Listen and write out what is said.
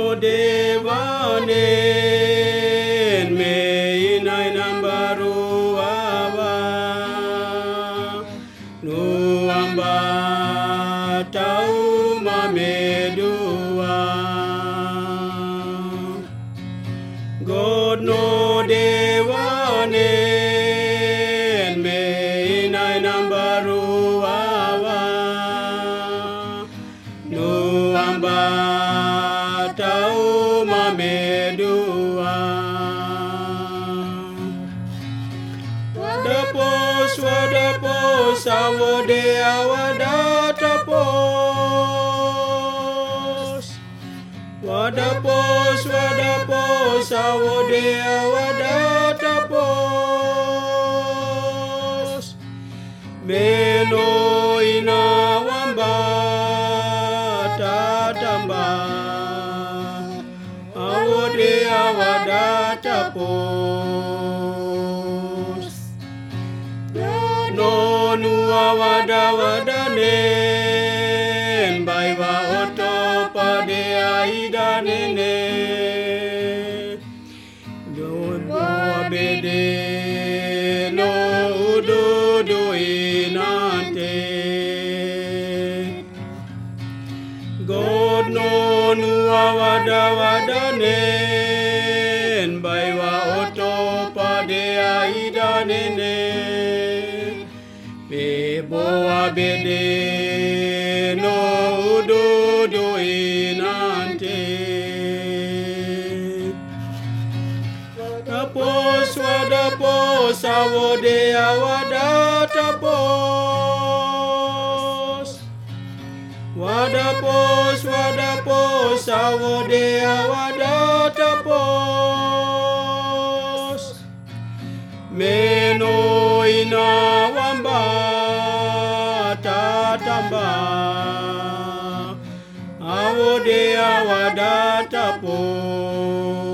devanen me inai nambaru awa nuamba tau mamedua God no devanen me inai nambaru awa nuamba tau mamedua wadapos awodea wadatapos wadapos awodea wadatapos meno ina wamba tatamba awodea wadatapos nonu awadanen baiwa oto pade aidanene dodo abede no ududu inante God nonu awadanen baiwa oto pade aidanene Bebo abede no ududu inante wadapos awodea wadatapos wadapos awodea wadatapos meno ina wamba tatamba awodea wadatapos